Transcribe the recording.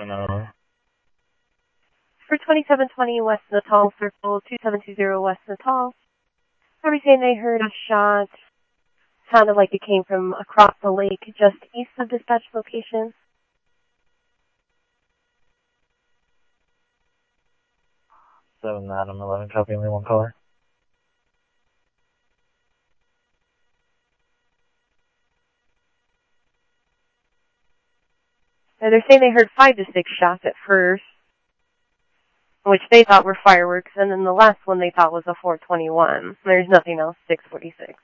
personnel. For 2720 West Natal Circle, 2720 West Natal. Somebody saying they heard a shot. Sounded like it came from across the lake just east of dispatch location. 7 Adam 11, copy, only one caller. And they're saying they heard 5 to 6 shots at first, which they thought were fireworks, and then the last one they thought was a 421. There's nothing else, 646.